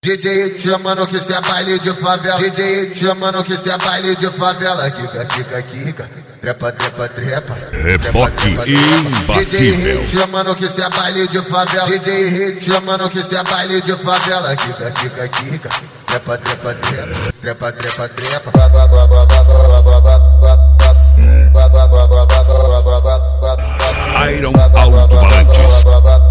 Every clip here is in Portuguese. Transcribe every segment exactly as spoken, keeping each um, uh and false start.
D J te chamando que cê é baile de favela. D J te chamando que cê é baile de favela. Kika, kika, kika. Trepa, trepa, trepa. Reboque imbatível. D J te chamando que cê é baile de favela. D J te chamando que cê é baile de favela. Kika, kika, kika. Trepa, trepa, trepa. Trepa, trepa, trepa. Iron Alto-Falantes.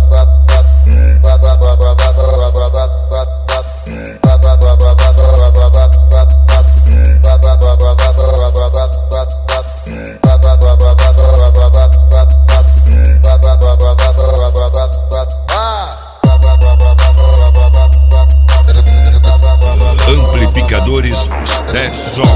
Amplificadores Stetson.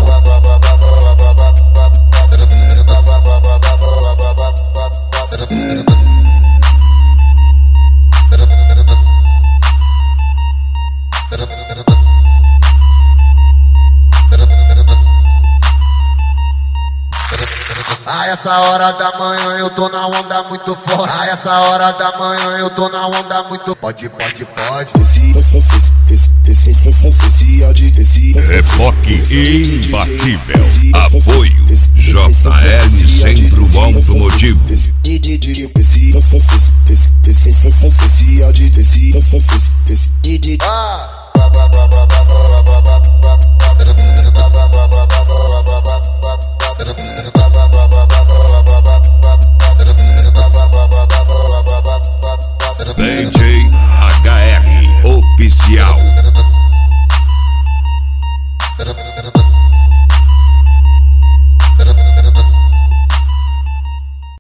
A essa hora da manhã eu tô na onda muito forte. A essa hora da manhã eu tô na onda muito. Pode, pode, pode. Reboque imbatível. Apoio J L Centro Automotivo.